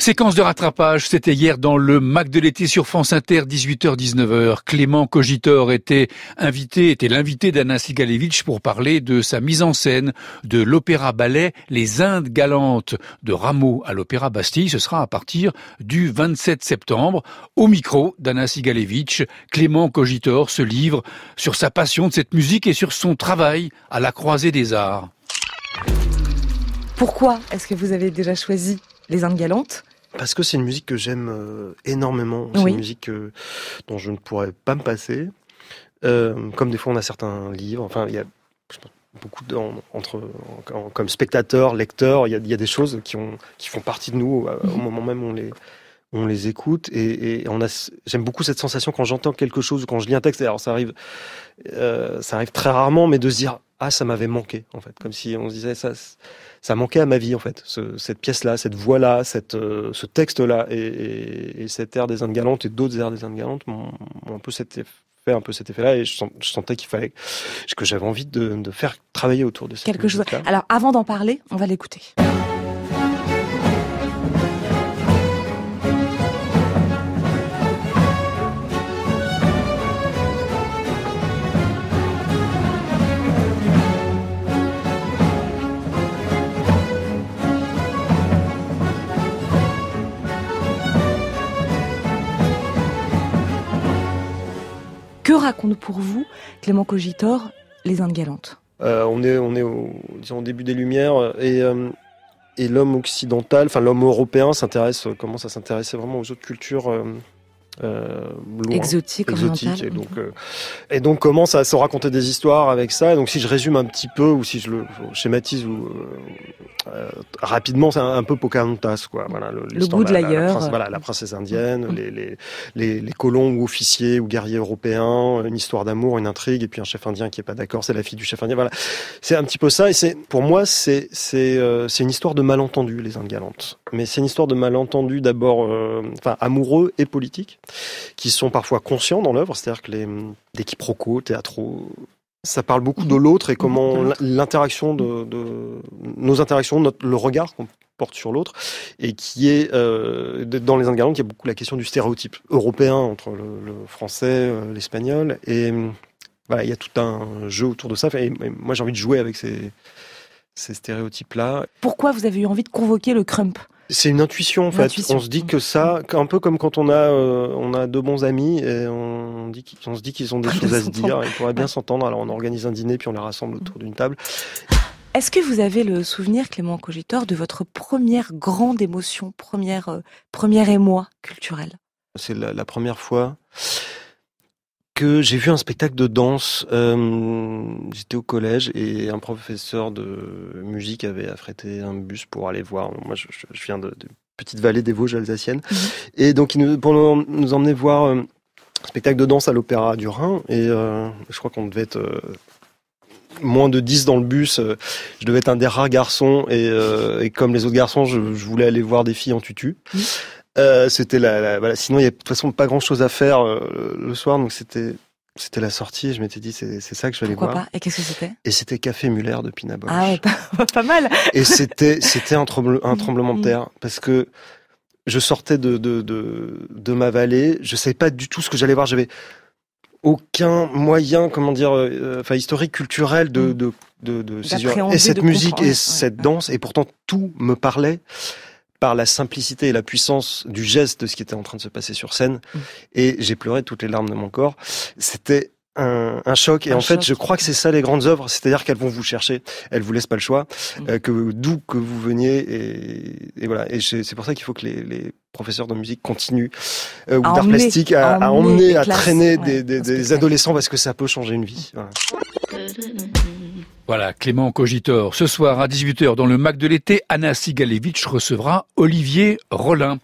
Séquence de rattrapage, c'était hier dans le Mac de l'été sur France Inter, 18h-19h. Clément Cogitor était l'invité d'Anna Sigalevitch pour parler de sa mise en scène de l'opéra-ballet Les Indes galantes de Rameau à l'Opéra Bastille. Ce sera à partir du 27 septembre. Au micro d'Anna Sigalevitch, Clément Cogitor se livre sur sa passion de cette musique et sur son travail à la croisée des arts. Pourquoi est-ce que vous avez déjà choisi Les Indes galantes ? Parce que c'est une musique que j'aime énormément. Oui. C'est une musique dont je ne pourrais pas me passer. Comme des fois on a certains livres, enfin il y a beaucoup comme spectateur, lecteur, il y a des choses qui font partie de nous au moment même où on les écoute et j'aime beaucoup cette sensation quand j'entends quelque chose ou quand je lis un texte. Alors ça arrive très rarement, mais de se dire ça m'avait manqué en fait, comme si on se disait ça manquait à ma vie en fait, cette pièce-là, cette voix-là, ce texte-là et cet air des Indes galantes et d'autres airs des Indes galantes m'ont un peu cet effet-là et je sentais que j'avais envie de faire travailler autour de cette quelque chose. musique-là. Alors avant d'en parler, on va l'écouter. Que raconte pour vous, Clément Cogitor, Les Indes galantes ? On est au début des Lumières et l'homme occidental, enfin l'homme européen commence à s'intéresser vraiment aux autres cultures exotiques et donc commence à se raconter des histoires avec ça. Et donc si je résume un petit peu ou si je le schématise rapidement, c'est un peu Pocahontas quoi. Voilà, le goût de l'ailleurs. La princesse indienne, les colons ou officiers ou guerriers européens, une histoire d'amour, une intrigue et puis un chef indien qui est pas d'accord, c'est la fille du chef indien. Voilà, c'est un petit peu ça. Et pour moi c'est une histoire de malentendu, les Indes galantes. Mais c'est une histoire de malentendu d'abord, amoureux et politiques, qui sont parfois conscients dans l'œuvre, c'est-à-dire que des quiproquos théâtraux, ça parle beaucoup de l'autre et comment l'interaction de nos interactions, le regard qu'on porte sur l'autre, et qui est dans les Indes galantes, il y a beaucoup la question du stéréotype européen entre le français, l'espagnol, et voilà, il y a tout un jeu autour de ça. Et moi, j'ai envie de jouer avec ces stéréotypes-là. Pourquoi vous avez eu envie de convoquer le crump ? C'est une intuition en fait. On se dit que ça, un peu comme quand on a deux bons amis et on se dit qu'ils ont des choses à se dire, ils pourraient bien s'entendre. Alors on organise un dîner puis on les rassemble autour d'une table. Est-ce que vous avez le souvenir, Clément Cogitor, de votre première grande émotion, première émoi culturel ? C'est la première fois que j'ai vu un spectacle de danse. J'étais au collège et un professeur de musique avait affrété un bus pour aller voir. Moi, je viens de petite vallée des Vosges alsaciennes. Et donc, pour nous emmener voir un spectacle de danse à l'Opéra du Rhin. Et je crois qu'on devait être moins de 10 dans le bus. Je devais être un des rares garçons. Et comme les autres garçons, je voulais aller voir des filles en tutu. C'était voilà. Sinon, il y a de toute façon pas grand chose à faire le soir, donc c'était la sortie. Et je m'étais dit, c'est ça que je vais aller voir. Pourquoi pas ? Et qu'est-ce que c'était ? Et c'était Café Muller de Pina Bausch. Ah ouais, pas mal. Et c'était un tremblement de terre parce que je sortais de ma vallée, je savais pas du tout ce que j'allais voir. J'avais aucun moyen, historique, culturel de saisir et cette musique et cette danse. Et pourtant tout me parlait par la simplicité et la puissance du geste de ce qui était en train de se passer sur scène. Et j'ai pleuré toutes les larmes de mon corps. C'était un choc. Et en fait, je crois que c'est ça les grandes œuvres. C'est-à-dire qu'elles vont vous chercher. Elles vous laissent pas le choix. D'où que vous veniez. Et voilà. Et c'est pour ça qu'il faut que les professeurs de musique continuent, ou d'art plastique, à emmener, à traîner des adolescents parce que ça peut changer une vie. Voilà. Voilà, Clément Cogitor. Ce soir à 18h dans le Mac de l'été, Anna Sigalevitch recevra Olivier Rollin.